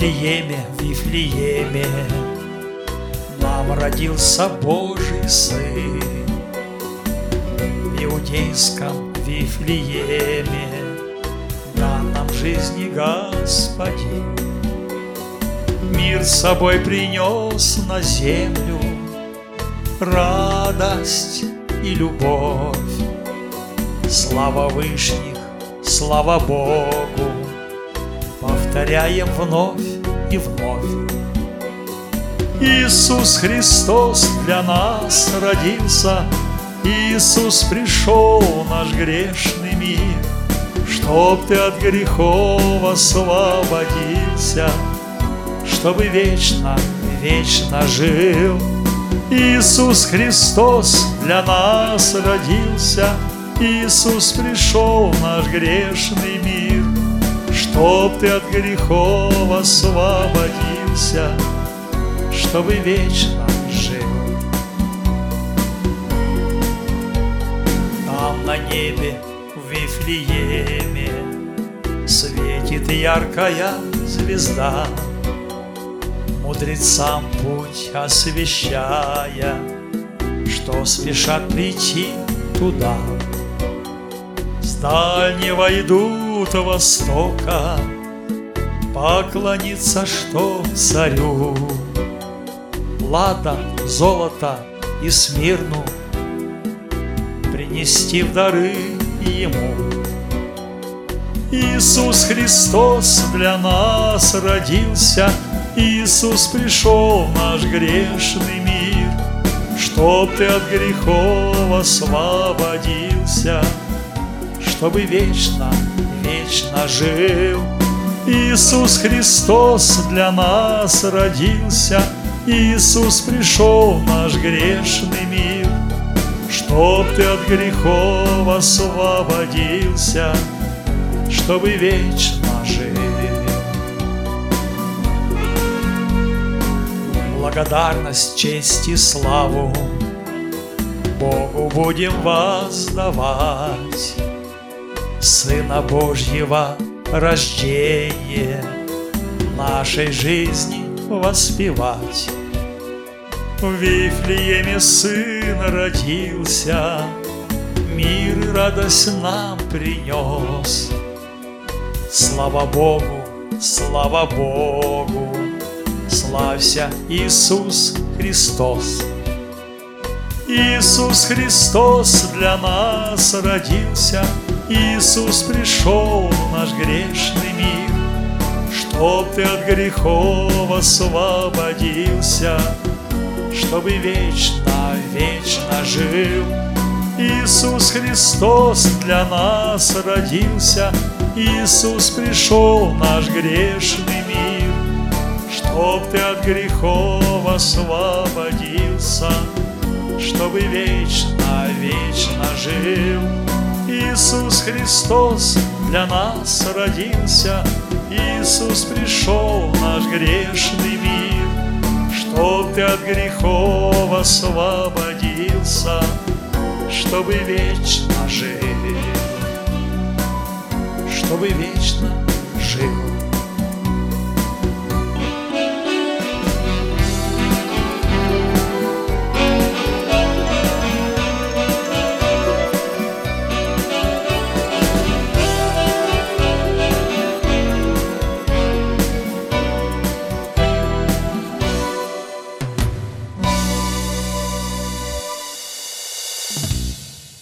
Вифлееме нам родился Божий Сын. В иудейском Вифлееме дан нам жизни Господин. Мир с собой принес на землю радость и любовь. Слава вышних, слава Богу, повторяем вновь и вновь. Иисус Христос для нас родился, Иисус пришел в наш грешный мир, чтоб ты от грехов освободился, чтобы вечно, вечно жил. Иисус Христос для нас родился, Иисус пришел в наш грешный мир, чтоб ты от грехов освободился, чтобы вечно жил. Там на небе в Вифлееме светит яркая звезда, мудрецам путь освещая, что спешат прийти туда. С дальнего идут востока поклониться, что царю, ладан, золото и смирну принести в дары ему. Иисус Христос для нас родился, Иисус пришел в наш грешный мир, чтоб ты от грехов освободился, чтобы вечно, вечно жил. Иисус Христос для нас родился, Иисус пришел в наш грешный мир, чтоб ты от грехов освободился, чтобы вечно жил. Благодарность, честь и славу Богу будем воздавать, Сына Божьего рождение нашей жизни воспевать. В Вифлееме Сын родился, мир и радость нам принес. Слава Богу, слава Богу, славься Иисус Христос. Иисус Христос для нас родился, Иисус пришел в наш грешный мир, чтоб ты от грехов освободился, чтобы вечно, вечно жил. Иисус Христос для нас родился, Иисус пришел в наш грешный мир, чтоб ты от грехов освободился, чтобы вечно, вечно жил. Иисус Христос для нас родился, Иисус пришел в наш грешный мир, чтоб ты от грехов освободился, чтобы вечно жил, чтобы вечно